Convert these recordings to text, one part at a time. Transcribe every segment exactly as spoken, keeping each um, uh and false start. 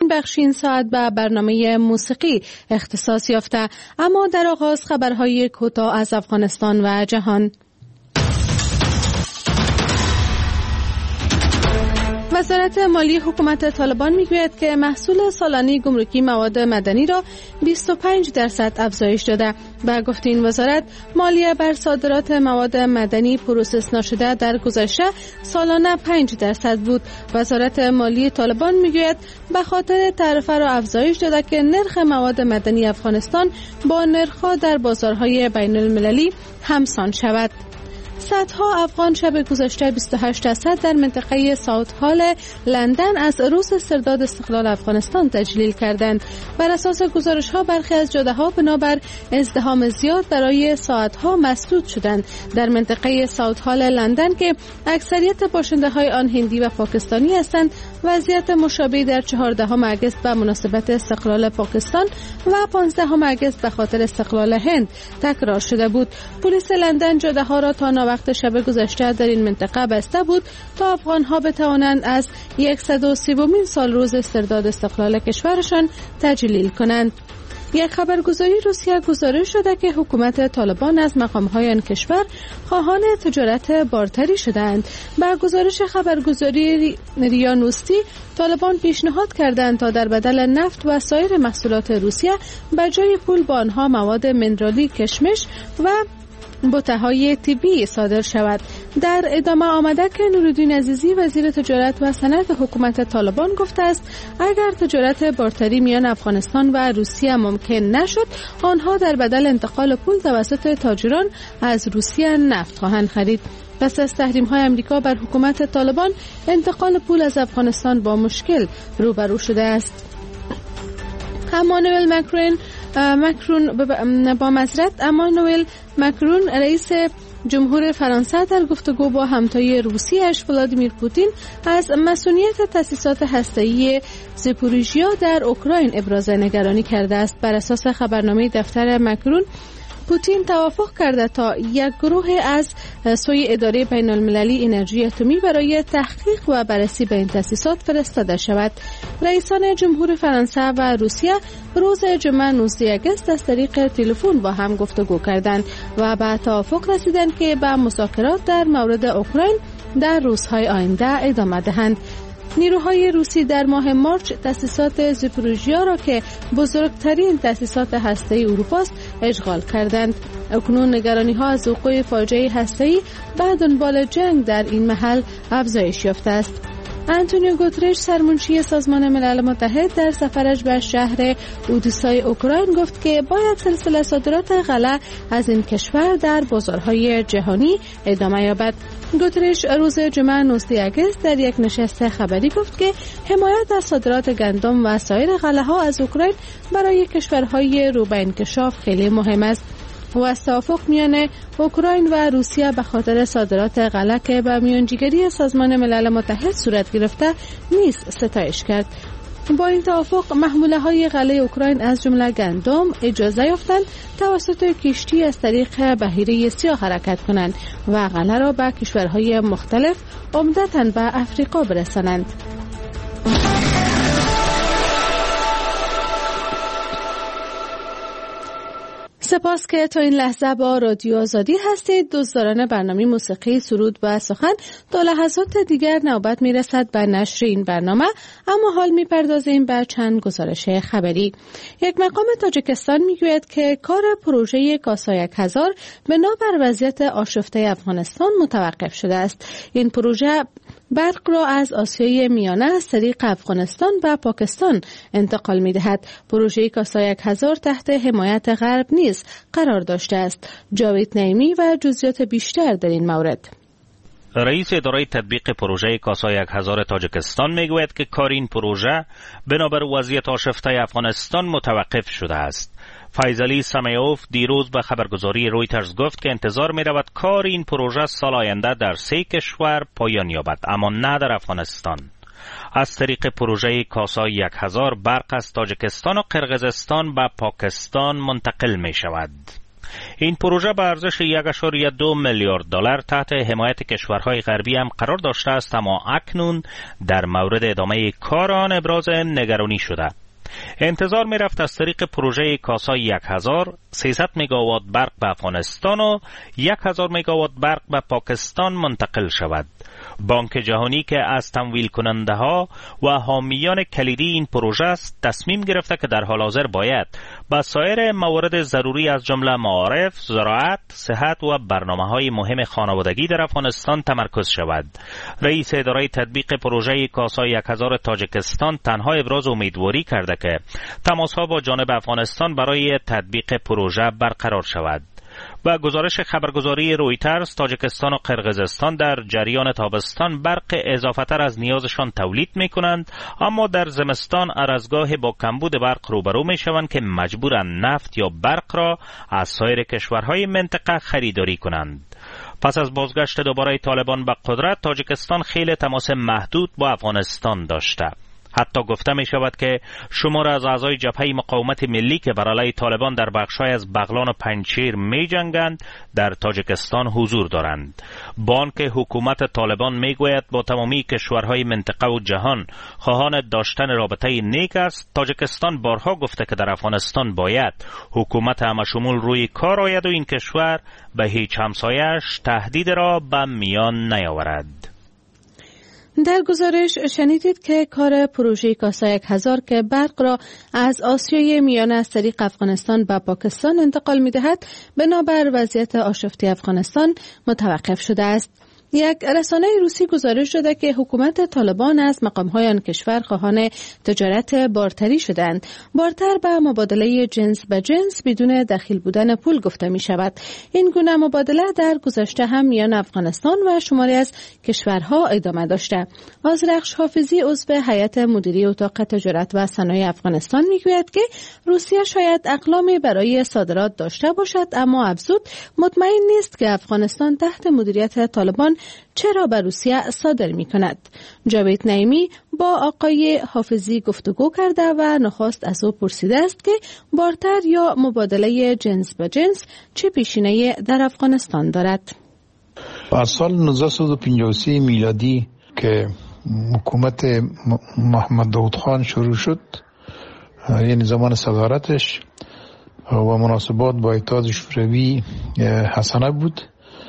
بخش این ساعت به برنامه موسیقی اختصاص یافته، اما در آغاز خبرهای کوتاه از افغانستان و جهان. وزارت مالی حکومت طالبان میگوید که محصول سالانه گمرکی مواد مدنی را بیست و پنج درصد افزایش داده. با گفته این وزارت، مالیه بر صادرات مواد مدنی پروسس نشده در گذشته سالانه پنج درصد بود. وزارت مالی طالبان میگوید به خاطر تعرفه را افزایش داده که نرخ مواد مدنی افغانستان با نرخ‌ها در بازارهای بین المللی همسان شود. صدها افغان شب گذشته بیست و هشت اسد در منطقه ساوت هال لندن از روز استرداد استقلال افغانستان تجلیل کردند. بر اساس گزارش ها برخی از جاده ها بنابر ازدحام زیاد برای ساعت ها مسدود شدند. در منطقه ساوت هال لندن که اکثریت باشنده های آن هندی و پاکستانی هستند، وضعیت مشابهی در چهاردهم اگست به مناسبت استقلال پاکستان و پانزدهم اگست به خاطر استقلال هند تکرار شده بود. پلیس لندن جاده ها را تا وقت شب گذشته در این منطقه بسته بود تا افغان ها بتوانند از صد و سیزدهمین سال روز استرداد استقلال کشورشان تجلیل کنند. یک خبرگزاری روسیه گزارش شده که حکومت طالبان از مقام‌های آن کشور خواهان تجارت بارتری شدند. با گزارش خبرگزاری ریا نوستی، طالبان پیشنهاد کردند تا در بدل نفت و سایر محصولات روسیه به جای پول با آنها مواد منرالی، کشمش و بوته‌های طبی صادر شود. در ادامه آمده که نورالدین عزیزی وزیر تجارت و صنعت حکومت طالبان گفته است اگر تجارت بارتری میان افغانستان و روسیه ممکن نشد، آنها در بدل انتقال پول توسط تاجران از روسیه نفت خواهند خرید. پس از تحریم‌های آمریکا بر حکومت طالبان، انتقال پول از افغانستان با مشکل روبرو شده است. امانوئل مکرون مکرون با معذرت امانوئل مکرون رئیس جمهور فرانسه در گفتگو با همتای روسیه‌اش ولادیمیر پوتین از مسئولیت تأسیسات هسته‌ای زاپوریژیا در اوکراین ابراز نگرانی کرده است. بر اساس خبرنامه دفتر مکرون، پوتین توافق کرده تا یک گروه از سوی اداره بین المللی انرژی اتمی برای تحقیق و بررسی به این تأسیسات فرستاده شود. رئیسان جمهور فرانسه و روسیه روز جمعه نوزدهم اگست از طریق تلفن با هم گفتگو کردند و به توافق رسیدند که به مذاکرات در مورد اوکراین در روزهای آینده ادامه دهند. نیروهای روسی در ماه مارچ تأسیسات زاپوریژیا را که بزرگترین تأسیسات هسته‌ای اروپا است اشغال کردند. اکنون نگرانی‌ها از وقوع فاجعه هسته‌ای به دنبال جنگ در این محل افزایش یافته است. آنتونیو گوترش، سرمنشی سازمان ملل متحد، در سفرش به شهر اودیسای اوکراین گفت که باید سلسله صادرات غله از این کشور در بازارهای جهانی ادامه یابد. گوترش روز جمعه نوزدهم اگست در یک نشست خبری گفت که حمایت از صادرات گندم و سایر غله ها از اوکراین برای کشورهای رو به انکشاف خیلی مهم است. و از توافق میان اوکراین و روسیه به خاطر صادرات غله که به میانجیگری سازمان ملل متحد صورت گرفته نیز ستایش کرد. با این توافق محموله های غله اوکراین از جمله گندم اجازه یافتند توسط کشتی از طریق بحیره سیاه حرکت کنند و غله را به کشورهای مختلف عمدتاً به افریقا برسانند. سپاس که تا این لحظه با رادیو آزادی هستید. دوستداران برنامه موسیقی سرود و سخن، تا لحظات دیگر نوبت میرسد به نشر این برنامه، اما حال میپردازیم به چند گزارش خبری. یک مقام تاجیکستان میگوید که کار پروژه کاسا یک هزار بنا بر وضعیت آشفته افغانستان متوقف شده است. این پروژه برق را از آسیای میانه از طریق افغانستان و پاکستان انتقال می دهد. پروژه کاسا یک هزار تحت حمایت غرب نیز قرار داشته است. جاوید نعیمی و جزئیات بیشتر در این مورد. رئیس اداره تطبیق پروژه کاسا یک هزار تاجیکستان میگوید که کار این پروژه بنابر وضعیت آشفته افغانستان متوقف شده است. فیضعلی سمیوف دیروز به خبرگزاری رویترز گفت که انتظار می رود کار این پروژه سال آینده در سه کشور پایان یابد، اما نه در افغانستان. از طریق پروژه کاسا یک هزار برق از تاجیکستان و قرقیزستان به پاکستان منتقل می شود. این پروژه به ارزش یک ممیز دو میلیارد دلار تحت حمایت کشورهای غربی هم قرار داشته است، اما اکنون در مورد ادامه کار آن ابراز نگرانی شده. انتظار می رفت از طریق پروژه کاسا یک هزار سیصد مگاوات برق به افغانستان و یک هزار مگاوات برق به پاکستان منتقل شود. بانک جهانی که از تمویل کننده ها و حامیان کلیدی این پروژه است تصمیم گرفته که در حال حاضر باید با سایر موارد ضروری از جمله معارف، زراعت، صحت و برنامه‌های مهم خانوادگی در افغانستان تمرکز شود. رئیس اداره تطبیق پروژه کاسا یک هزار تاجیکستان تنها ابراز امیدواری کرده که تماس‌ها با جانب افغانستان برای تطبیق پروژه برقرار شود. و گزارش خبرگزاری رویترز، تاجیکستان و قرقیزستان در جریان تابستان برق اضافه تر از نیازشان تولید می کنند، اما در زمستان ارزگاه با کمبود برق روبرو می شوند که مجبورند نفت یا برق را از سایر کشورهای منطقه خریداری کنند. پس از بازگشت دوباره طالبان به قدرت، تاجیکستان خیلی تماس محدود با افغانستان داشته. حتی گفته می شود که شمار از اعضای جبهه مقاومت ملی که بر علیه طالبان در بخش‌های از بغلان و پنجشیر می جنگند در تاجیکستان حضور دارند. بانک حکومت طالبان می گوید با تمامی کشورهای منطقه و جهان خواهان داشتن رابطه نیک است. تاجیکستان بارها گفته که در افغانستان باید حکومت همشمول روی کار آید و این کشور به هیچ همسایش تهدید را به میان نیاورد. در گزارش شنیدید که کار پروژه کاسا یک هزار که برق را از آسیای میانه از طریق افغانستان به پاکستان انتقال می دهد بنابر وضعیت آشفته افغانستان متوقف شده است. یک رسانه روسی گزارش داده که حکومت طالبان از مقام‌های آن کشور خواهان تجارت بارتری شدند. بارتر به مبادله جنس به جنس بدون دخیل بودن پول گفته می شود. این گونه مبادله در گذشته هم میان افغانستان و شماری از کشورها ادامه داشته. آذرخش حافظی عضو هیئت مدیره اتاق تجارت و صنایع افغانستان میگوید که روسیه شاید اقلامی برای صادرات داشته باشد، اما افزود مطمئن نیست که افغانستان تحت مدیریت طالبان چرا به روسیه صادر می کند. جاوید نعیمی با آقای حافظی گفتگو کرده و نخست از او پرسیده است که بارتر یا مبادله جنس به جنس چه پیشینه‌ای در افغانستان دارد. از سال نوزده و پنجاه و سه میلادی که حکومت محمد داود خان شروع شد، یعنی زمان صدارتش و مناسبات با اتحاد شوروی حسنه بود،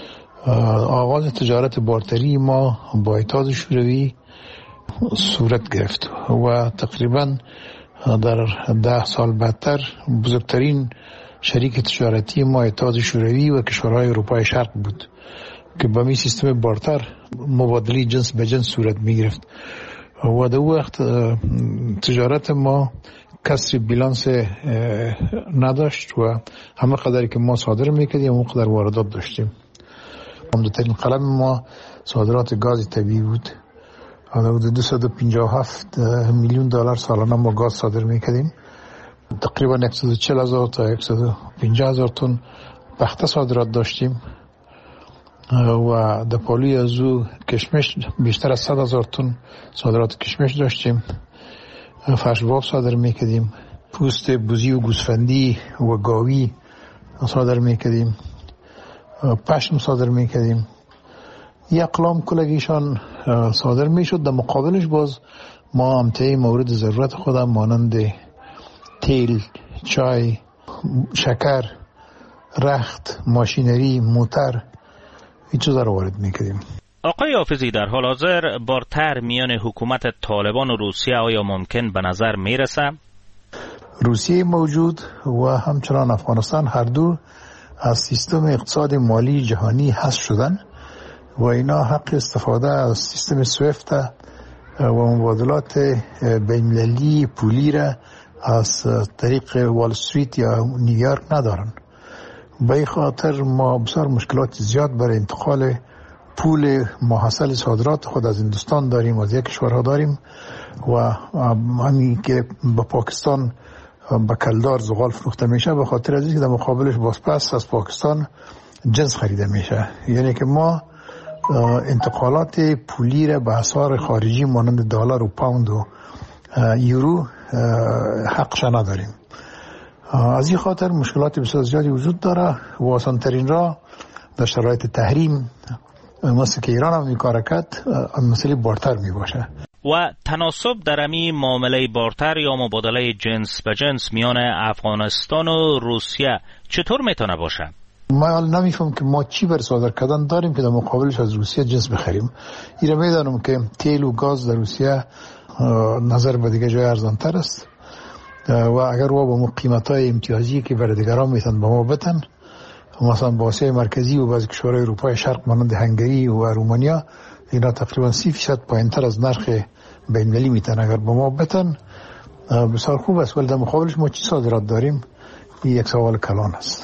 آغاز تجارت بارتری ما با اتحاد شوروی صورت گرفت و تقریبا در ده سال بعدتر بزرگترین شریک تجارتی ما اتحاد شوروی و کشورهای اروپای شرق بود که با می سیستم بارتر مبادله جنس به جنس صورت می گرفت و در وقت تجارت ما کسری بیلانس نداشت و همه قدری که ما صادر میکردیم اون قدر واردات داشتیم. عمدترین قلم ما صادرات گاز طبیعی بود. حدود دویست و پنجاه و هفت میلیون دلار سالانه ما گاز صادر میکردیم. تقریبا صد و چهل هزار تا صد و پنجاه هزار تن پخته صادرات داشتیم و در پالوی از او کشمش بیشتر از صد هزار تن صادرات کشمش داشتیم. فرش‌باب صادر میکردیم، پوست بوزی و گوسفندی و گاوی صادر میکردیم، پشم صادر میکردیم. یک اقلام کلگیشان صادر میشد. در مقابلش باز ما امتحای مورد ضرورت خودم مانند تیل، چای، شکر، رخت، ماشینری، موتر این چیزا رو وارد میکردیم. آقای حافظی، در حال حاضر بارتر میان حکومت طالبان و روسیه آیا ممکن به نظر میرسه؟ روسیه موجود و همچنان افغانستان هر دو از سیستم اقتصاد مالی جهانی حذف شدن و اینا حق استفاده از سیستم سویفت و مبادلات بین‌المللی پولی را از طریق وال استریت یا نیویورک ندارن. به این خاطر ما بسیار مشکلات زیاد برای انتقال پول محصل صادرات خود از هندوستان داریم و از یک کشورها داریم و همین که به پاکستان به کلدار زغال فروخته میشه به خاطر از اینکه در مقابلش باز پس از پاکستان جنس خریده میشه. یعنی که ما انتقالات پولی را به اسعار خارجی مانند دلار و پوند و یورو حقش نداریم. از این خاطر مشکلات بسیار زیادی وجود داره و آسان ترین راه در شرایط تحریم مثل که ایران هم این کار کرد مسئله بارتر می باشه. و تناسب در امی معامله بارتر یا مبادله جنس به جنس میان افغانستان و روسیه چطور میتونه باشه؟ ما حال نمیفهم که ما چی بر صادر کردن داریم که در مقابلش از روسیه جنس بخریم. ایره میدانم که تیل و گاز در روسیه نظر به دیگه جای ارزانتر است و اگر و با قیمت‌های امتیازی که برای دیگران میتن به ما بتن، مثلا با آسیای مرکزی و بعضی کشورهای اروپای شرق مانند هنگری و رومانیا، اینا تقریبا سی فیصد پایینتر از نرخ بین‌المللی میتن اگر به ما بتن بسیار خوب است. ولی در مقابلش ما چی صادرات داریم؟ این یک سوال کلان است.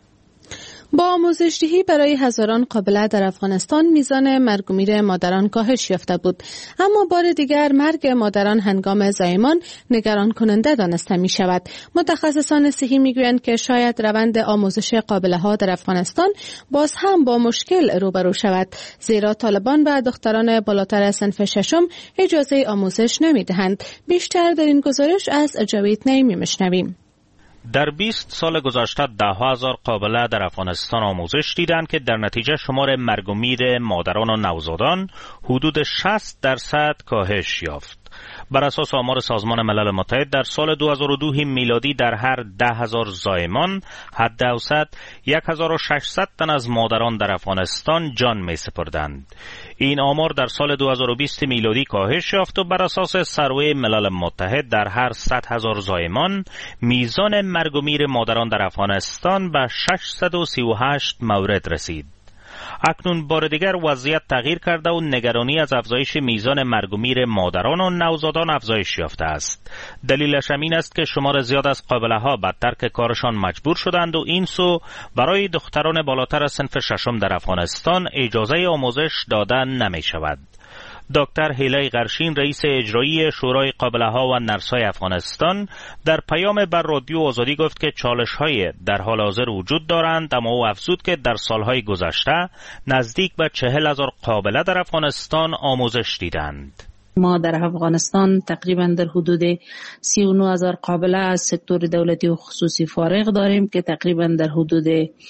با آموزش‌دهی برای هزاران قابله در افغانستان میزان مرگ و میر مادران کاهش یافته بود، اما بار دیگر مرگ مادران هنگام زایمان نگران کننده دانسته می شود. متخصصان صحی میگویند که شاید روند آموزش قابله ها در افغانستان باز هم با مشکل روبرو شود، زیرا طالبان و دختران بالاتر صنف ششم اجازه آموزش نمی دهند. بیشتر در این گزارش از جاوید نعیمی میشنویم. در بیست سال گذشته ده هزار قابله در افغانستان آموزش دیدند که در نتیجه شمار مرگ و میر مادران و نوزادان حدود شصت درصد کاهش یافت. بر اساس آمار سازمان ملل متحد در سال دو هزار و دو میلادی در هر ده هزار زایمان حد اوسط یک هزار و ششصد تن از مادران در افغانستان جان می سپردند. این آمار در سال دو هزار و بیست میلادی کاهش یافت و بر اساس سروه ملل متحد در هر صد هزار زایمان میزان مرگ و میر مادران در افغانستان به ششصد و سی و هشت مورد رسید. اکنون بار دیگر وضعیت تغییر کرده و نگرانی از افزایش میزان مرگ و میر مادران و نوزادان افزایش یافته است. دلیلش این است که شمار زیاد از قابله ها به ترک کارشان مجبور شدند و این سو برای دختران بالاتر از صنف ششم در افغانستان اجازه آموزش داده نمی شود. دکتر هیلای غرشین رئیس اجرایی شورای قابله ها و نرسای افغانستان در پیام بر رادیو آزادی گفت که چالش های در حال حاضر وجود دارند، اما او افزود که در سالهای گذشته نزدیک به چهل هزار قابله در افغانستان آموزش دیدند. ما در افغانستان تقریبا در حدود سی و نه هزار قابله از سکتور دولتی و خصوصی فارغ داریم که تقریبا در حدود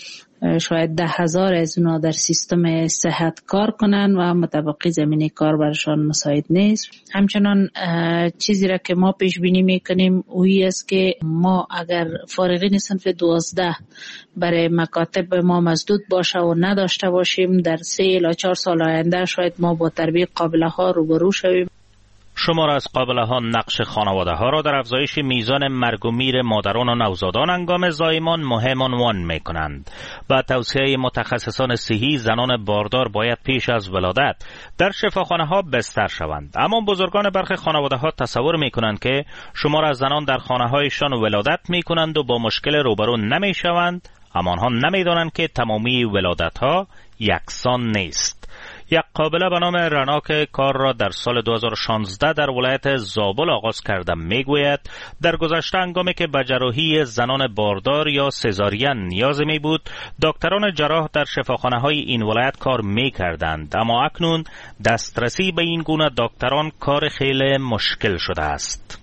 شاید ده هزار از اونا در سیستم صحت کار کنن و متبقی زمینه کار برشان مساعد نیست. همچنان چیزی را که ما پیش بینی میکنیم اویی است که ما اگر فارغین صنف دوازده برای مکاتب ما مسدود باشه و نداشته باشیم، در سه الی چهار سال آینده شاید ما با تربیت قابله ها روبرو شویم. شمار از قابله ها نقش خانواده ها را در افزایش میزان مرگ و میر مادران و نوزادان هنگام زایمان مهم عنوان می کنند. با توصیه متخصصان صحی زنان باردار باید پیش از ولادت در شفاخانه ها بستر شوند، اما بزرگان برخی خانواده ها تصور می کنند که شمار از زنان در خانه هایشان ولادت می کنند و با مشکل روبرو نمی شوند، اما آنها نمی دانند که تمامی ولادت ها یکسان نیست. یک قابله به نام رنا که کار را در سال دو هزار و شانزده در ولایت زابل آغاز کرده میگوید در گذشته هنگامی که به جراحی زنان باردار یا سزارین نیاز می بود، دکتران جراح در شفاخانه های این ولایت کار می کردند، اما اکنون دسترسی به این گونه دکتران کار خیلی مشکل شده است.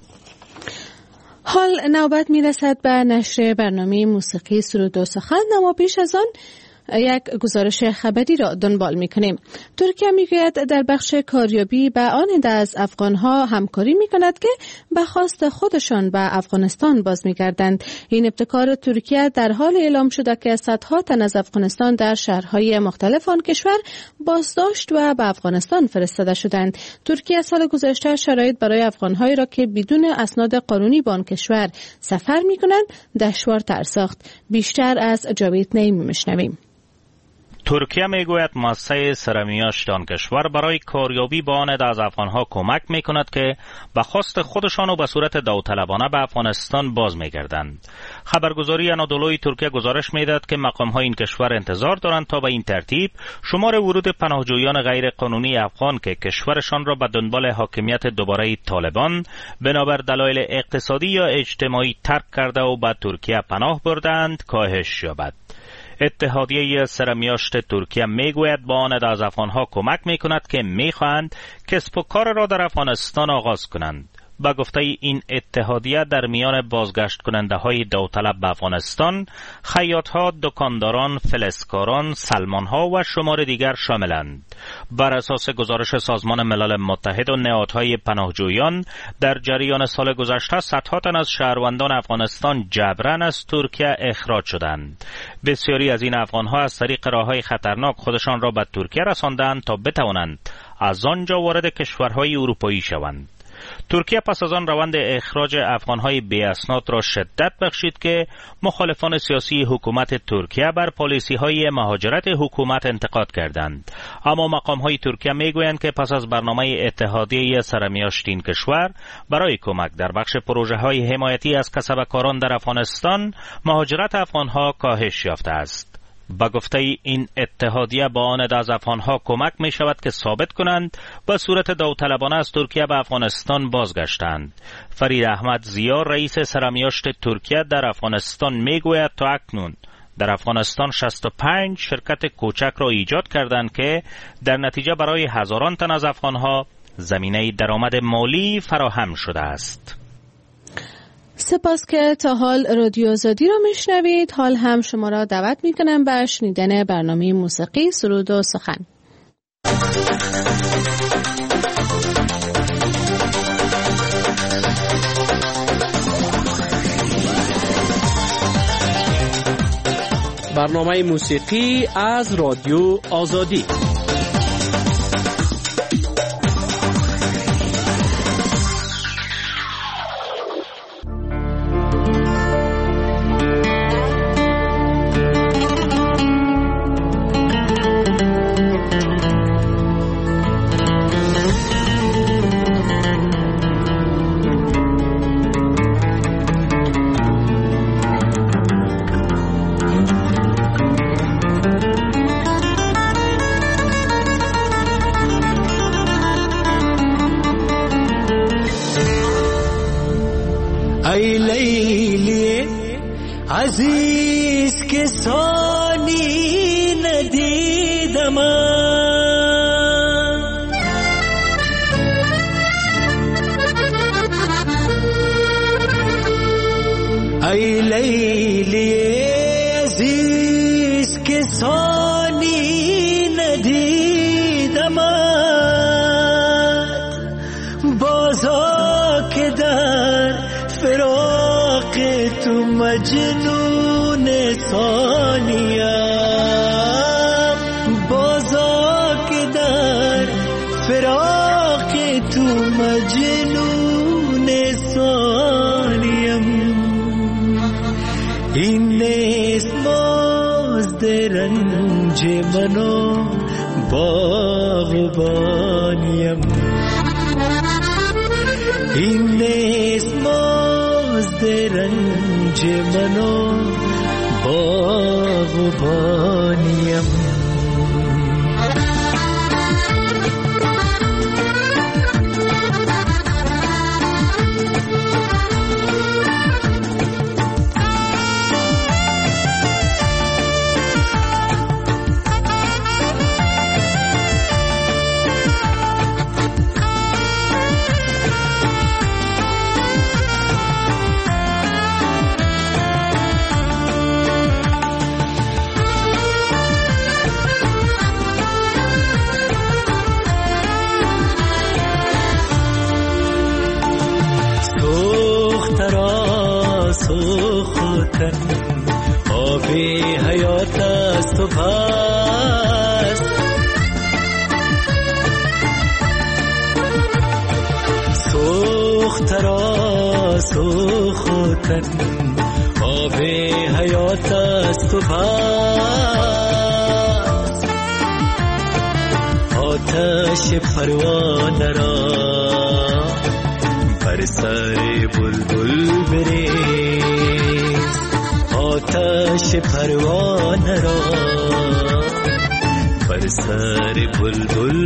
حال نوبت می رسد به نشر برنامه موسیقی سرود و سخن، اما پیش از آن یک گزارش خبری را دنبال می‌کنیم. ترکیه میگوید در بخش کاریابی به آن عده از افغان‌ها همکاری می‌کند که به خواست خودشان به افغانستان باز می‌گردند. این ابتکار ترکیه در حال اعلام شده که صدها تن از افغانستان در شهرهای مختلف آن کشور بازداشت و به افغانستان فرستاده شدند. ترکیه سال گذشته شرایط برای افغان‌هایی را که بدون اسناد قانونی به آن کشور سفر می‌کنند دشوارتر ساخت. بیشتر از جاوید نعیمی می‌شنویم. ترکیه میگوید مؤسسه سرمیاشت آن کشور برای کاریابی با آن عده از افغانها کمک میکند که به خواست خودشان و به صورت داوطلبانه به افغانستان باز میگردند. خبرگزاری انادولوی ترکیه گزارش میداد که مقامهای این کشور انتظار دارند تا به این ترتیب شمار ورود پناهجویان غیر قانونی افغان که کشورشان را به دنبال حاکمیت دوباره طالبان بنابر دلایل اقتصادی یا اجتماعی ترک کرده و به ترکیه پناه بردند کاهش یابد. اتحادیه سرمیاشت ترکیه میگوید با آن عده از افغانها کمک میکند که میخواهند کسب و کار را در افغانستان آغاز کنند. به گفته این اتحادیه در میان بازگشت کننده های داوطلب به افغانستان خیاط ها، دکانداران، فلزکاران، سلمان ها و شمار دیگر شاملند. بر اساس گزارش سازمان ملل متحد و نهادهای پناهجویان در جریان سال گذشته صدها تن از شهروندان افغانستان جبران از ترکیه اخراج شدند. بسیاری از این افغان ها از طریق راههای خطرناک خودشان را به ترکیه رساندند تا بتوانند از آنجا وارد کشورهای اروپایی شوند. ترکیه پس از آن روند اخراج افغانهای بی اسناد را شدت بخشید که مخالفان سیاسی حکومت ترکیه بر پالیسی‌های مهاجرت حکومت انتقاد کردند. اما مقام‌های ترکیه می‌گویند که پس از برنامه اتحادیه سرمیاشت این کشور برای کمک در بخش پروژه‌های حمایتی از کسبکاران در افغانستان، مهاجرت افغانها کاهش یافته است. با گفته این اتحادیه با آن از افغانها کمک می شود که ثابت کنند به صورت داوطلبانه از ترکیه به افغانستان بازگشتند. فرید احمد زیا رئیس سرمیاشت ترکیه در افغانستان می گوید تا اکنون در افغانستان شصت و پنج شرکت کوچک را ایجاد کردند که در نتیجه برای هزاران تن از افغانها زمینه درآمد مالی فراهم شده است. سپاس که تا حال رادیو آزادی رو میشنوید. حال هم شما را دعوت میکنم به شنیدن برنامه موسیقی سرود و سخن. برنامه موسیقی از رادیو آزادی. ای لیلی عزیز که ثانی ندیدم، ای لیلی عزیز که ثانی ندیدم، بازا که در فراق تو مجنون ثانیم، بازا که در فراق تو مجنون ثانیم. این نیست مزد رنج منو باغبانیم، این نیست مزد رنج منو باغبانیم. آب حیات است و پس سوخت را سوختن، آب حیات است و پس آتش پروانه را بر سر بلبل بریز، آتش پروانه را بر سر بلبل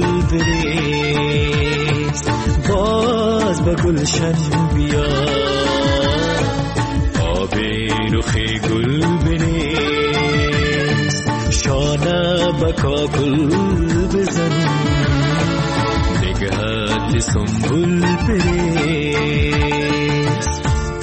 بریز. باز به گلشن بیا، آب رخ گل بریز، شانه به کاکل بزن، نگهت ز سنبول بریز.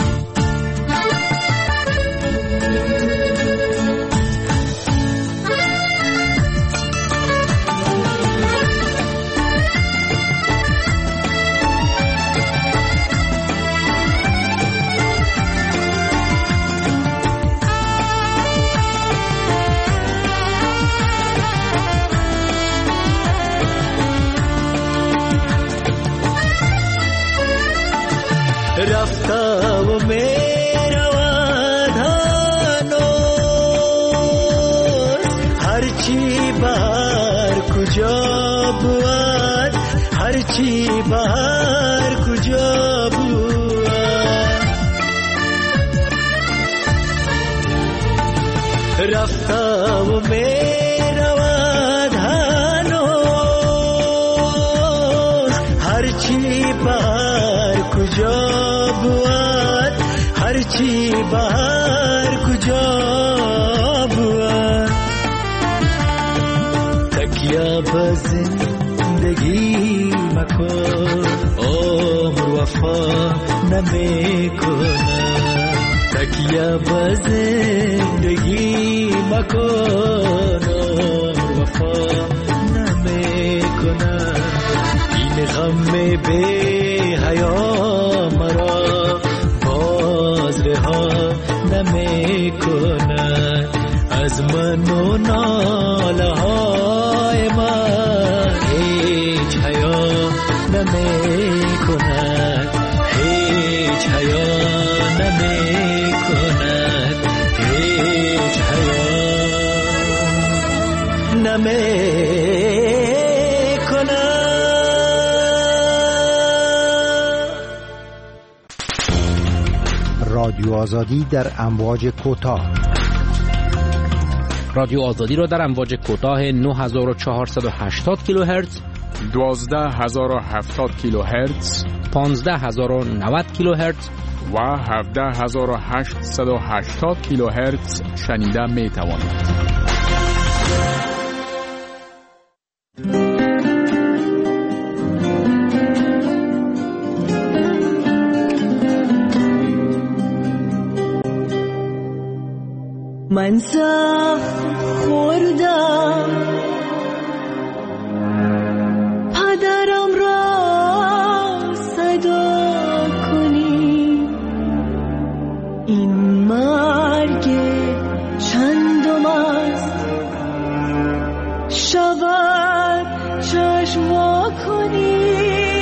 رفته و می رود هنوز، هرچی بهر کجا بود، هرچی بهر کجا بود. رفته و می رود هنوز، هرچی بهر کجا بود، هرچی بهر کجا بود. تکیه به زندگی مکن، عمر وفا نمی کند. تکیه به زندگی مکن، عمر وفا نمی کند. این غم بی حیا مرا باز رها نمی کند. از من و ناله های من هیچ حیا نمی کند، هیچ حیا نمی کند، هیچ حیا نمی کند. رادیو آزادی در امواج کوتاه. رادیو آزادی را در امواج کوتاه نه هزار و چهارصد و هشتاد کیلوهرتز، دوازده هزار و هفتاد کیلوهرتز، پانزده هزار و نود کیلوهرتز و هفده هزار و هشتصد و هشتاد کیلوهرتز شنیده می توانید. من سخت خوردم پدرم را صدا کنی، این مرگ چندم است شود چشم وا کنی.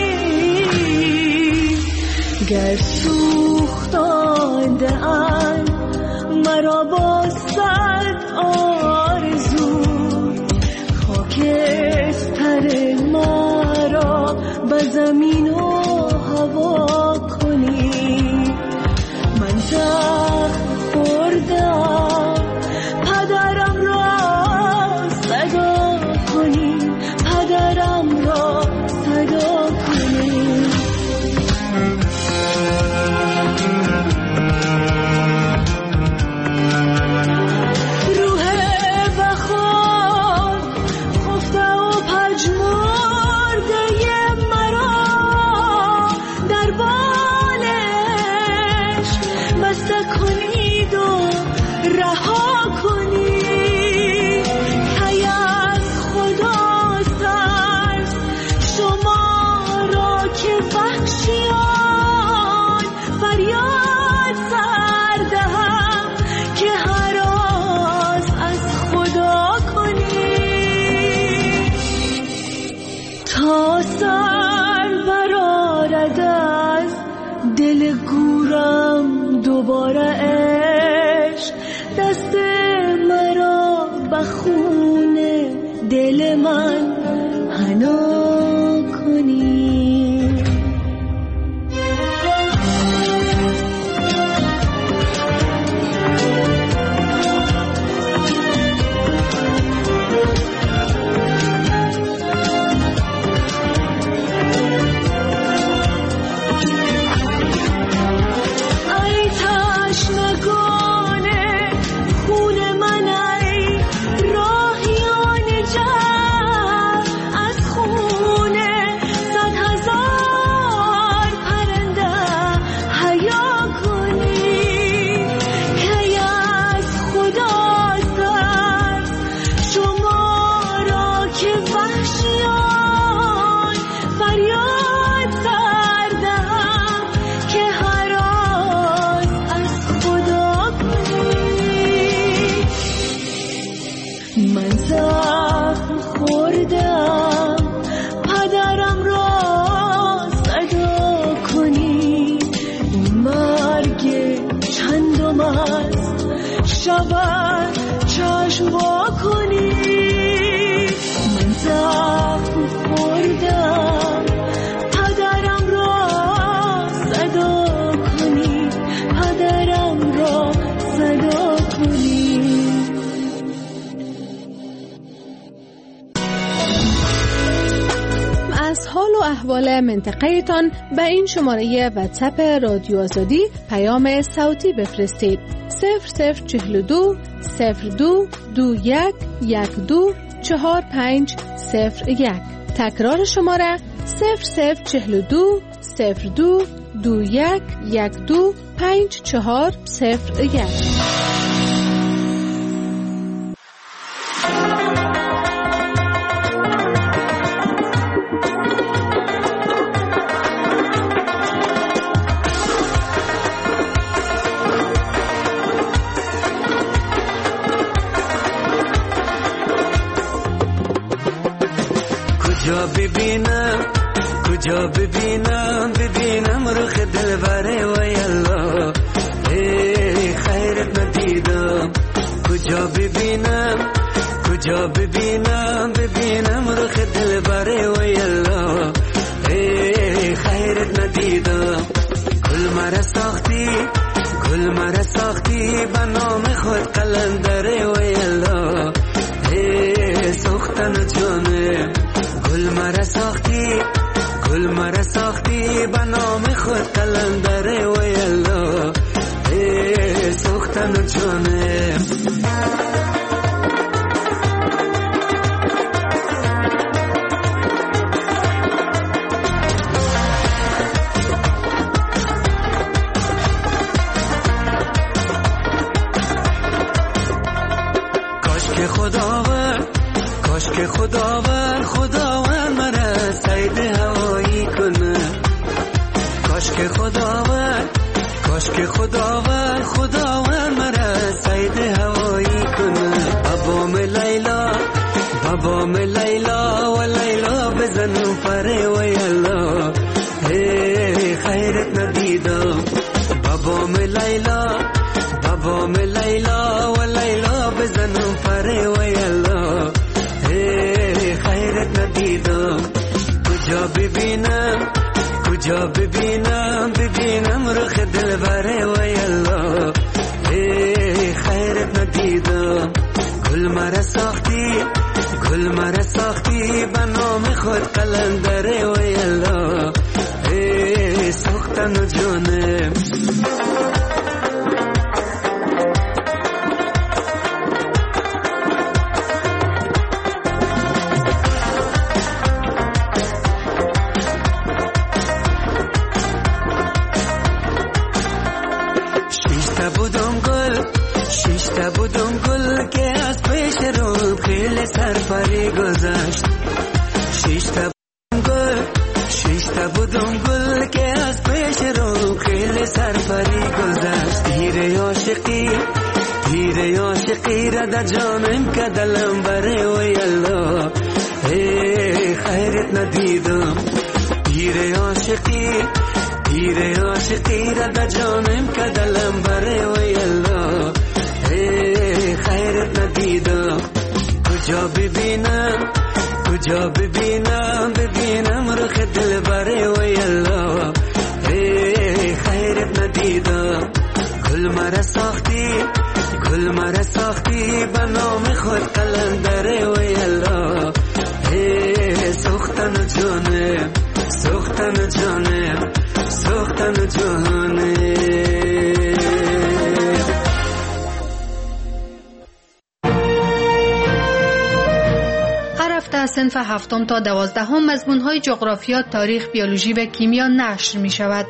گر سوختانده ام مرا با صد آرزو، خاکستر مرا به زمین و هوا کنی. من سخت خوردم پدرم را صدا کنی، پدرم را صدا کنی. دل گورم دوباره عشق دست مرا بخون دل من حنا کنی. مست شود چشم وا کنی. من زخم خوردم پدرم را صدا کنی، پدرم را صدا کنی. از حال و احوال منطقه تان به این شماره واتساپ رادیو آزادی پیام صوتی بفرستید. صفر صفر چهل دو صفر دو دو یک یک دو چهار پنج صفر یک. تکرار شماره صفر صفر چهل دو صفر دو دو یک یک دو پنج چهار صفر یک. کجا ببینم کجا ببینم ببینم رخ دلبره و یلا ای خیرت ندیدم. کجا ببینم کجا ببینم ببینم رخ دلبره و یلا ای خیرت ندیدم. گل مرا ساختی گل مرا ساختی به نام خود قلندره و یلا ای سوختن جانه. گل مرا ساختی گل مرا ساختی به نام خود قلندره و یلا ای سوختن جانه. کاش که خداوند کاش که خداوند خداوند مرا صید هوایی کنه. کاش که خداوند کاش که خداوند خداوند مرا صید هوایی کنه. بابام لیلا بابام لیلا و لیلا بزنم پره و یلا ای خیرت ندیدم. بابام لیلا بابام لیلا و لیلا بزنم پره و یلا ای خیرت ندیدم. کجا ببینم کجا ببینم ببینم رخ دلبره و یلا ای خیرت ندیدم. گل مرا ساختی گل مرا ساختی به نام خود قلندره و یلا ای سوختن جانم. شیشتا بودم گل که از پیش رو خیلی سرپری گذشت. شیشتا بودم گل شیشتا بودم گل که از پیش رو خیلی سرپری گذشت. تیر عاشقی تیر عاشقی را در جانم که دلم بره و یلا ای خیرت ندیدم. تیر عاشقی تیر عاشقی را در جانم که دلم بره و یلا ای خیرت ندیدم. کجا ببینم کجا ببینم ببینم رخ دلبره و یلا ای خیرت ندیدم. گل مرا ساختی گل مرا ساختی به نام خود قلندره و یلا ای سوختن جانم سوختن جانم سوختن جانم. هر صنف هفتم تا دوازدهم مضمون‌های جغرافیا، تاریخ، بیولوژی و کیمیا نشر می‌شود.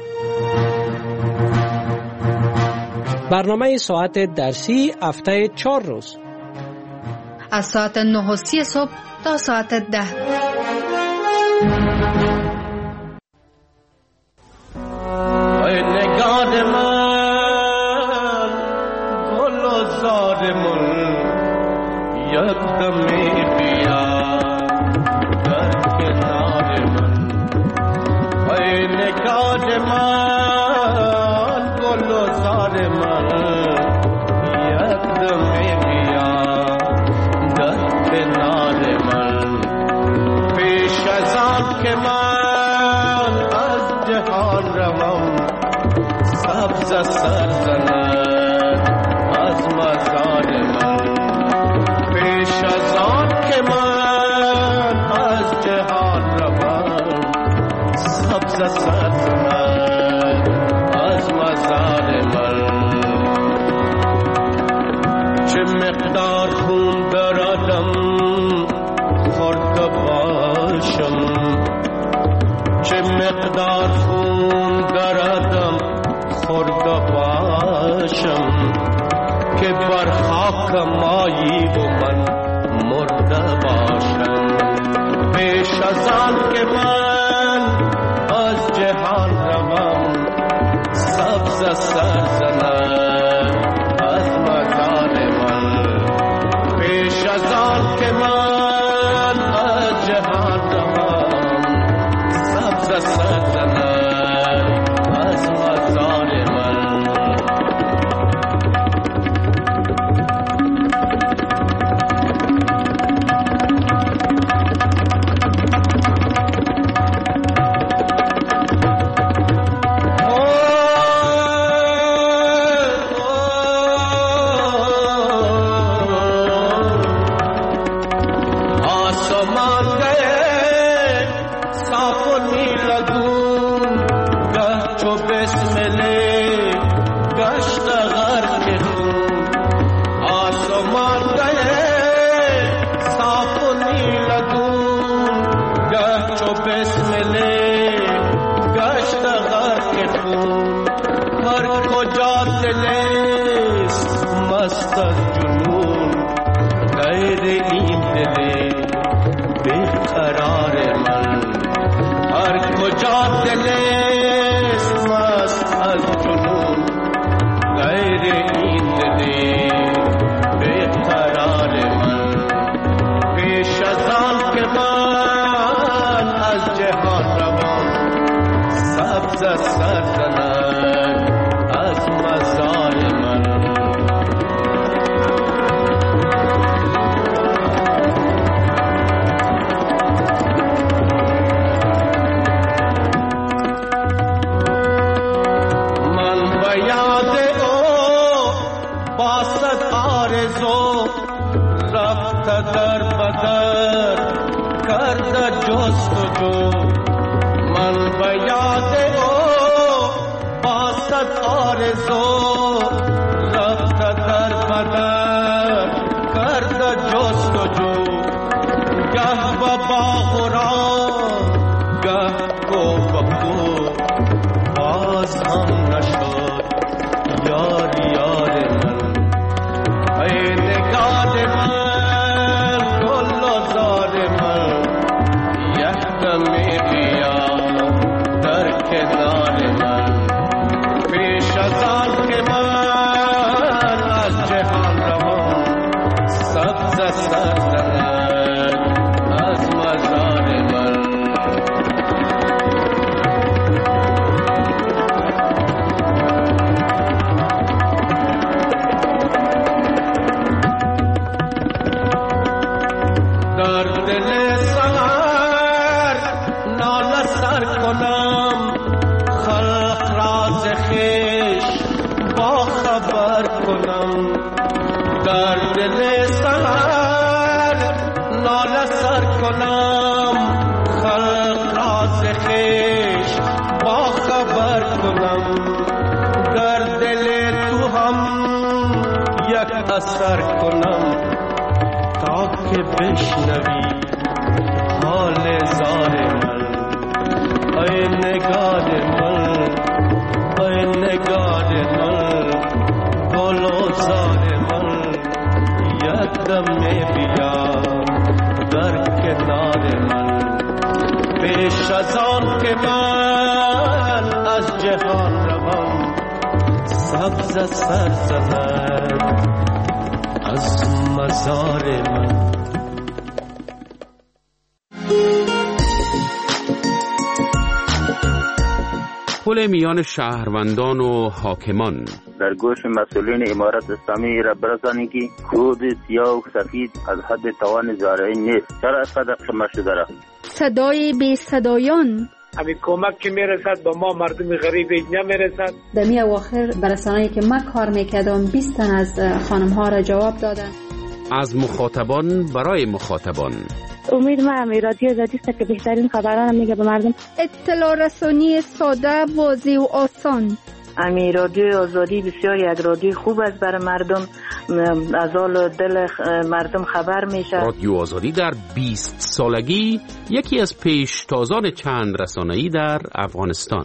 برنامه ساعت درسی هفته چهار روز از ساعت نه و سی صبح تا ساعت ده. ای نگار من گل و زار من یکدمی بیا در کنار من. ای نگار من گل و زار من سر زند از مزار من. پیش از آن که من از جهان روم سبز سر زند از مزار من. چه مقدار خون دردم خورده باشم، چه مقدار خون دردم خورده باشم که بر خاک مایی و من مرده باشم. پیش از آن که من از جهان روم سبز سر زند از مزار من. پیش از آن که من از جهان روم سبز سر زند از مزار من. اثر کنم تا که بشنوی حال زار من. ای نگار من، ای نگار من، گل و زار من، یک دم بیا در کنار من. پیش از آن که من از جهان روم سبز سر زند از مزار من. پل میان شهروندان و حاکمان. در گوش مسئولین امارت اسلامی را برسانید که کود سیاه و سفید از حد توان زارعین نیست. چرا اینقدر شما شده را؟ صدای بی صدایان. همین کمک که میرسد به ما مردم غریب نمیرسد. در می اواخر برسانه‌ای که من کار میکردم بیست تن از خانم ها را جواب دادن. از مخاطبان برای مخاطبان. امید ما رادیو آزادی است که بهترین خبران میگه به مردم. اطلاع رسانی ساده، واضح و آسان. امی رادیو آزادی بسیار یک رادیو خوب است برای مردم، از حال دل مردم خبر میشه. رادیو آزادی در بیست سالگی یکی از پیشتازان چند رسانه‌ای در افغانستان.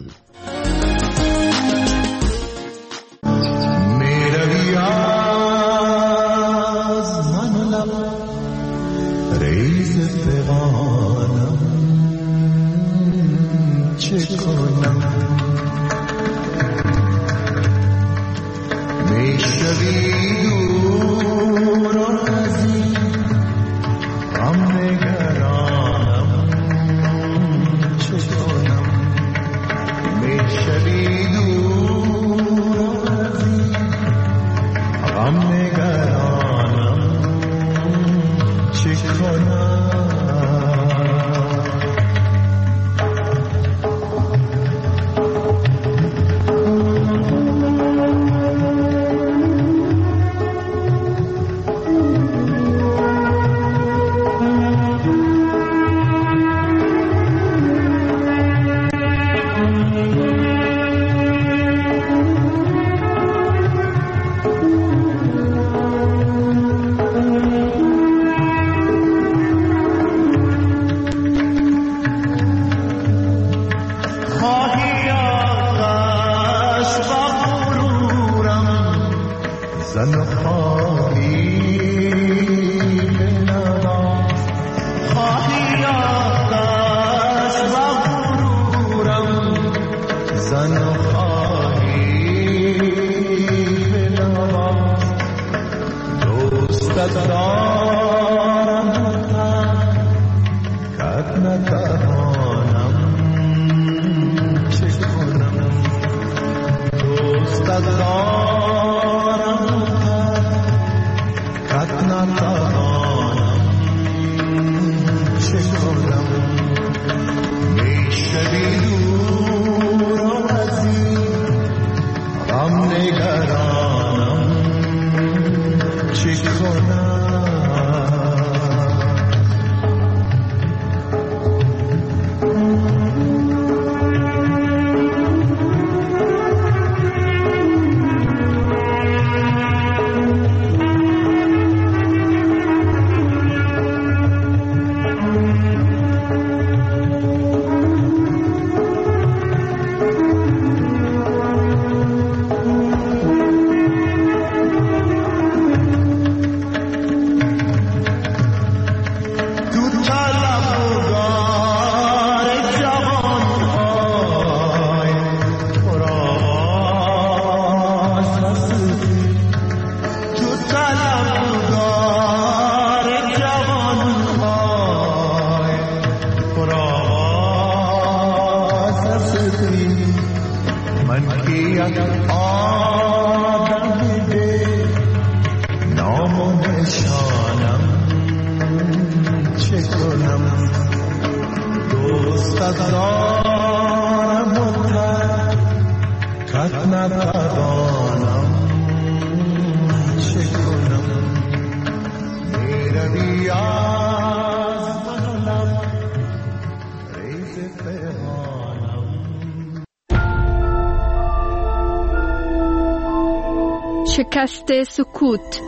شکست سکوت.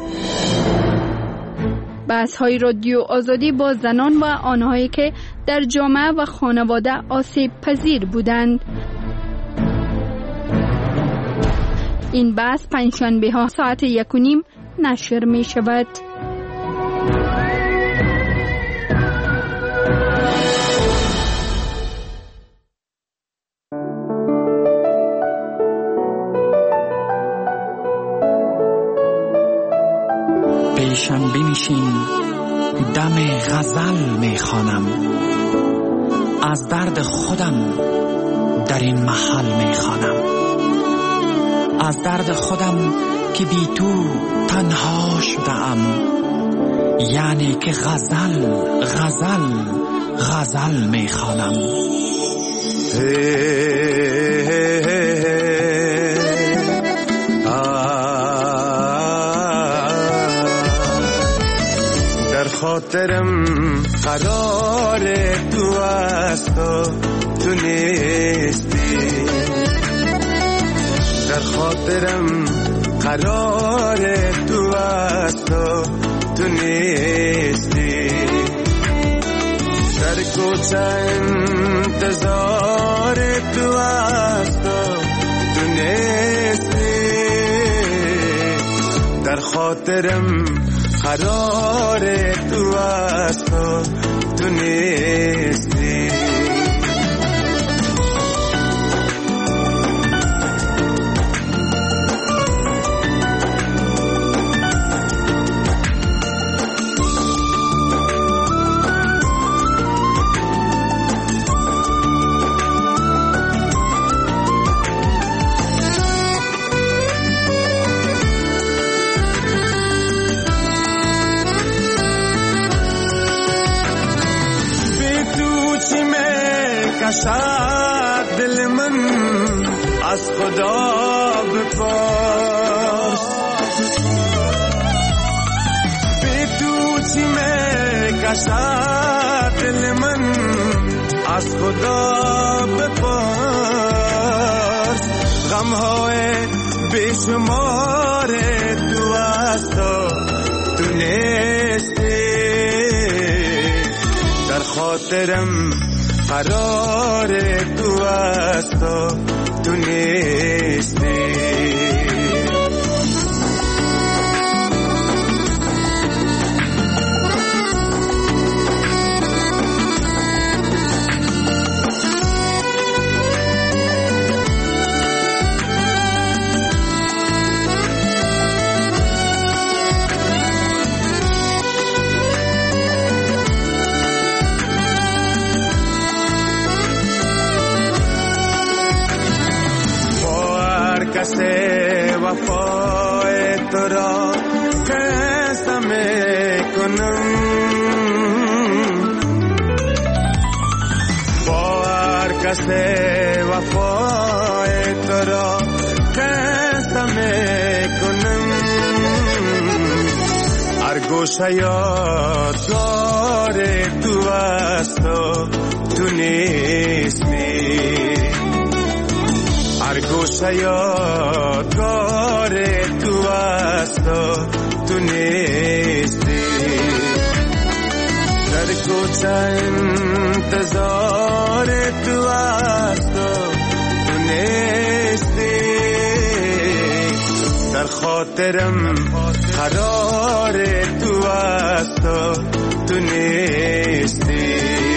بحث‌های رادیو آزادی با زنان و آنهایی که در جامعه و خانواده آسیب پذیر بودند. این بحث پنجشنبه ها ساعت یک و نیم نشر می شود. پیشم بنشین، دم غزل میخوانم، از درد خودم در این محل میخوانم، از درد خودم که بی تو تنها شدم، یعنی که غزل غزل غزل میخوانم. در خاطرم قرار تو است و تو نیستی، در خاطرم قرار تو است و تو نیستی، در کوچه انتظار تو است و تو نیستی، در خاطرم قرار تو است و تو نیستی. کشد دل من از خدا بپرس، بی تو چی می کشد دل من از خدا بپرس، غمهای بیشمار تو است و تو نیستی، در خاطرم قرار تو است و تو نیستی. کسی وفای تو را خسته میکنم، با هر کسی وفای تو را خسته میکنم، هر گوشه یادگار تو است و تو نیستی، هر گوشه یادگار تو است و تو نیستی، در کوچه انتظار تو است و تو نیستی، در خاطرم قرار تو است و تو نیستی.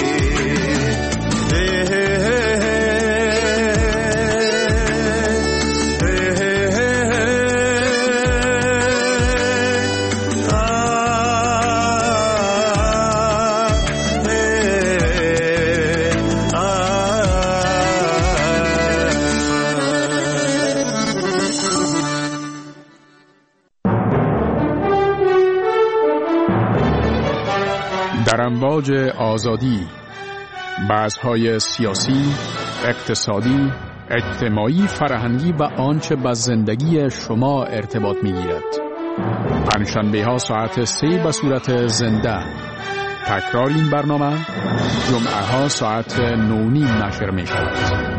در امواج آزادی، بحث‌های سیاسی، اقتصادی، اجتماعی، فرهنگی و آنچه به زندگی شما ارتباط می‌گیرد. پنجشنبه‌ها ساعت سه به صورت زنده. تکرار این برنامه جمعه‌ها ساعت نه و نیم نشر می‌شود.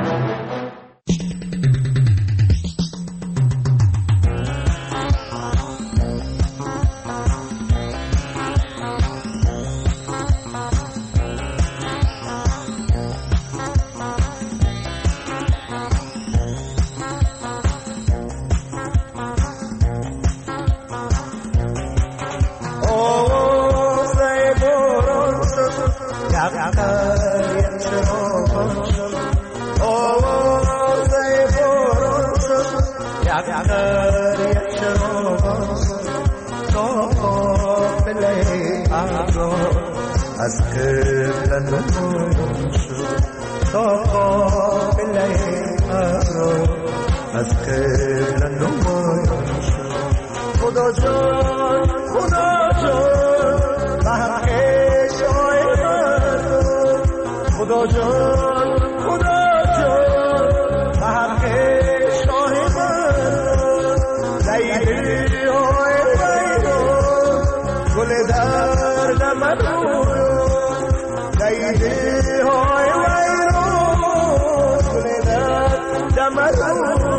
از قبل نمون شد تا قابل ابرو از قبل نمون شد. خدا جان خدا جان به حق شای مردم، خدا جان خدا دمنو دیده های ویرو گلدن دمنو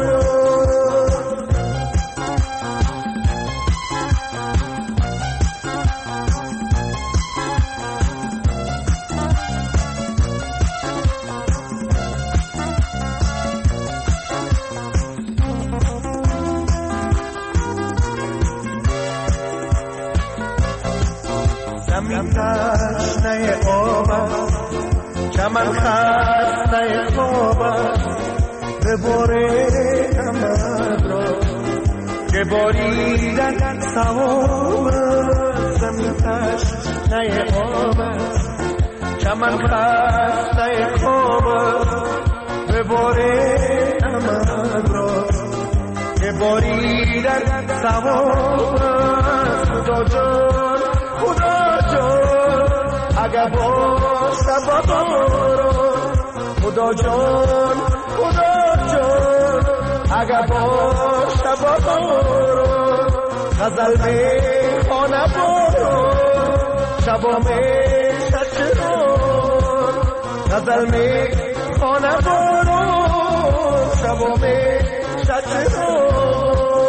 زمین تشنه آب است چمن خسته خواب است بباره امد را که باریدن ثواب است زمین تشنه آب است چمن خسته خواب است بباره امد را که باریدن ثواب است خدا جان خدا جان اگر باشه بابارو خدا جان خدا جان اگر باشه بابارو غزل می خانه بارو شبا می شچرون غزل می خانه بارو شبا می شچرون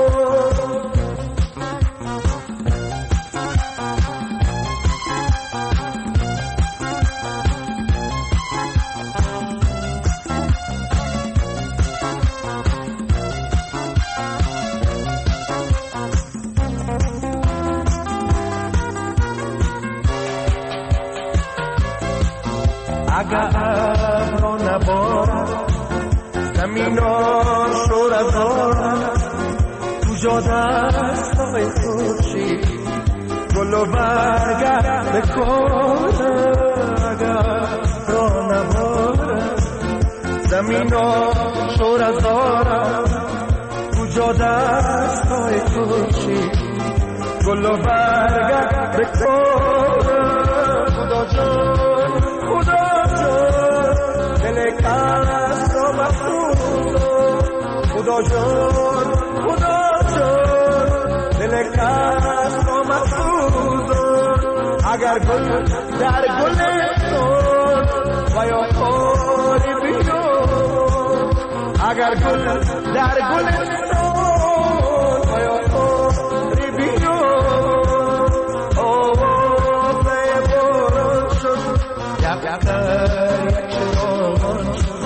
اگر ابرو نبارد زمین ها شور از آرد تو جاده دستای خورشید گل و برگرد بکنه اگر ابرو نبارد زمین ها شور از آرد تو جاده دستای خورشید گل و برگرد بکنه خدا جان خدا جان دل کس را مفروض خدا جان خدا جان دل کس را مفروض اگر گل در گلستان و یا خاری بیرون اگر گل در گلستان و یا خاری بیرون آوازه باران شد یقدر یک شرامان شد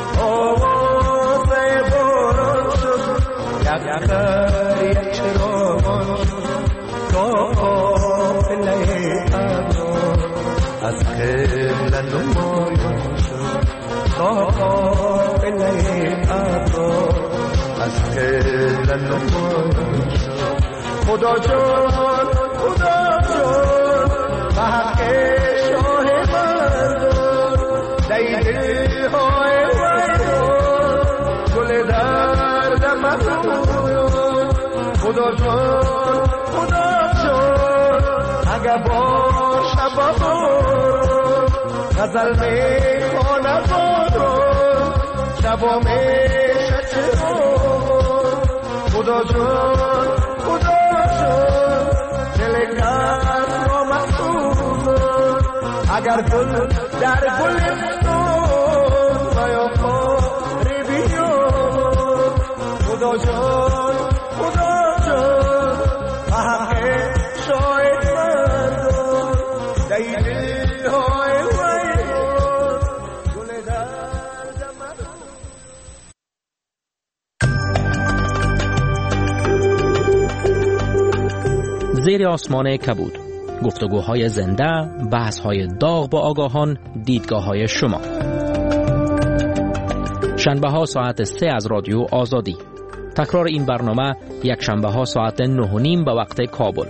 آوازه باران شد یقدر یک شرامان شد تا قافله ابرار از قبله نمایان شد تا قافله ابرار از قبله نمایان شد خدا جان خدا جان به حق شاه مردان دیده های ویران گل درد مخرویان خدا جان خدا جان اگر باشه بابارون غزل می خانه بارون شبا می شچرون خدا جان خدا جان دل کس را مخصوص اگر گل در گلستان و یا خاری بیان خدا جان خدا جان به حق شاید مردان دیده های ویران گل درد مردان. زیر آسمان کبود، گفتگوهای زنده، بحث‌های داغ با آگاهان، دیدگاه‌های شما. شنبه‌ها ساعت سه از رادیو آزادی. تکرار این برنامه یک شنبه‌ها ساعت نه و نیم به وقت کابل.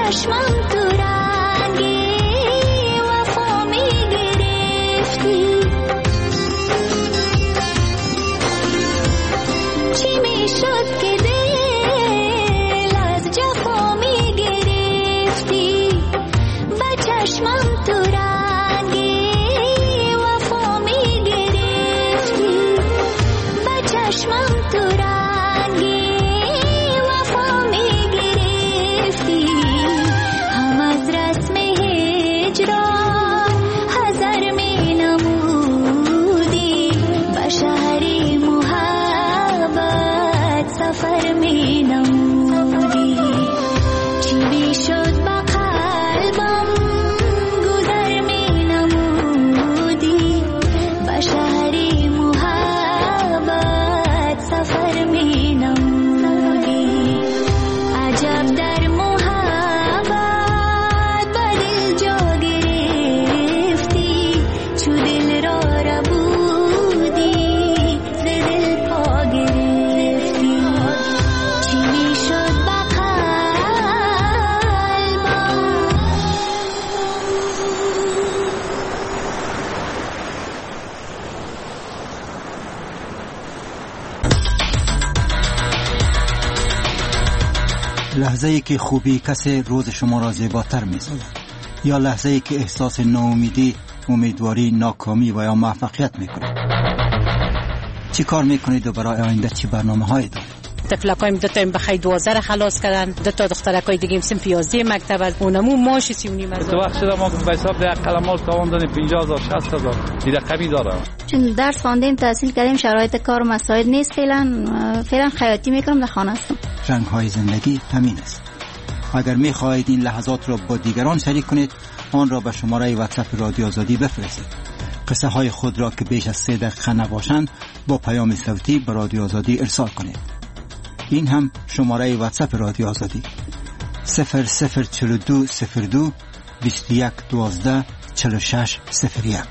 چشمم تو رنگی وفا می گرفتی، چی می شد که دل از جفا می گرفتی، با چشمم تو رنگی وفا می گرفتی، با چشمم تو رنگی وفا می گرفتی، هم از رسم هجران حذر می نمودی، با شهری محبت سفر می نمودی، چی می شد با قلبم گذر می نمودی، با شهری محبت سفر می نمودی، عجب در محبت با دل جا گرفتی، چو دل را ربودی ز دل پا گرفتی، چی می شد با قلبم. لحظه ای که خوبی کسی روز شما را زیباتر می سازد، یا لحظه ای که احساس ناامیدی، امیدواری، ناکامی و یا موفقیت می کنید. چی کار می کنید و برای آینده چی برنامه هایی دارید؟ تفلکایم دو تا بخیر دوازده خلاص کردن، دو تا دخترکای دیگه صنف یازده مکتب از اونمو ماش سی و نیم هزار. تو وقت شده ما به حساب ده قلمال تاوان دادیم پنجاه هزار شصت هزار دیگه قبی داره. چون درس خواندیم تحصیل کردیم شرایط کار مساعد نیست، فعلا فعلا خیاطی میکنم، در خانه هستم. رنگ های زندگی همین است. اگر می خواهید این لحظات را با دیگران شریک کنید، آن را به شماره واتساپ رادیو آزادی بفرستید. قصه های خود را که بیش از سه دقیقه نباشند با پیام صوتی به رادیو آزادی ارسال کنید. این هم شماره واتساپ رادیو آزادی صفر صفر چهل و دو صفر دو بیست و یک دوازده چهل و شش صفر یک.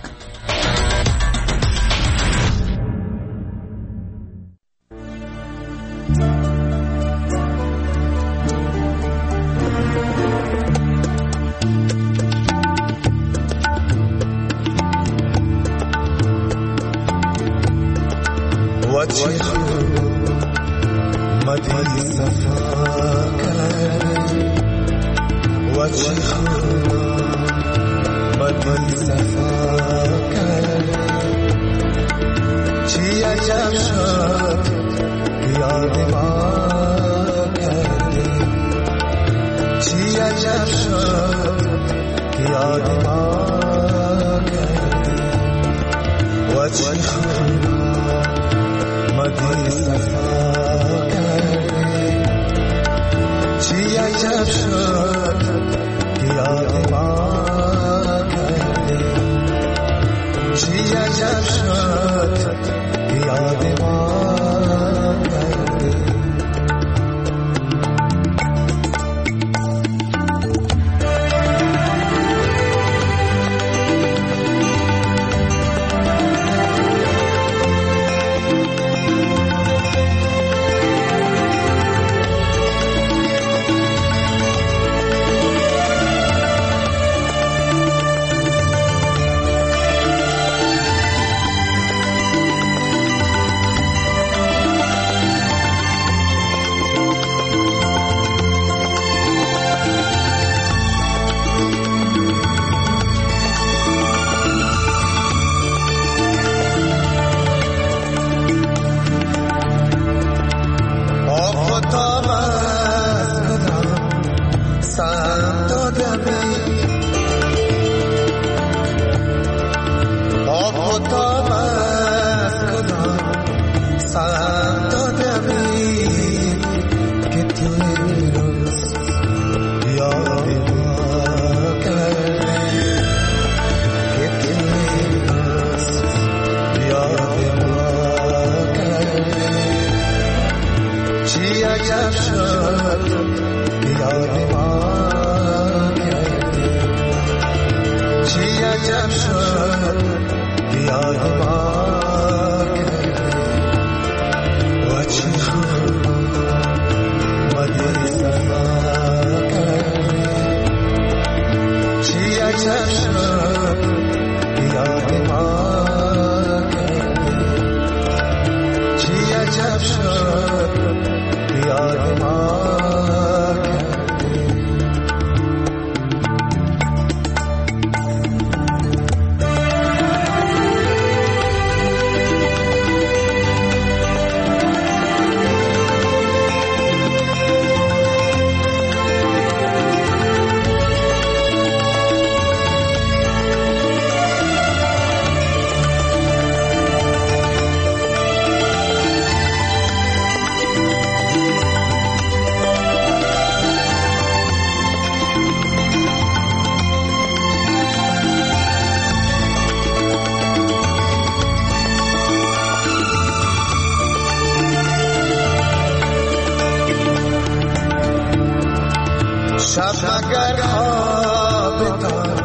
شب مگر خواب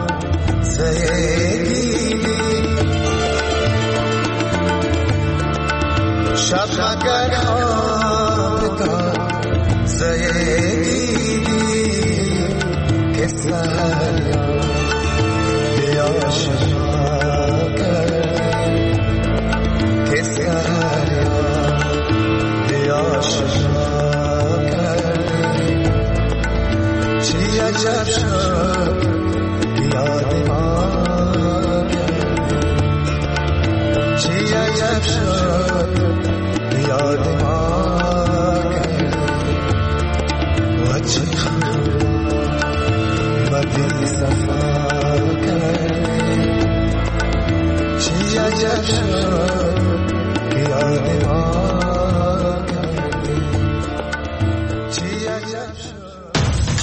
تازه دیدی شب مگر خواب تازه دیدی که سهر بیا شما کردی که سهر بیا شما کردی چی عجب شد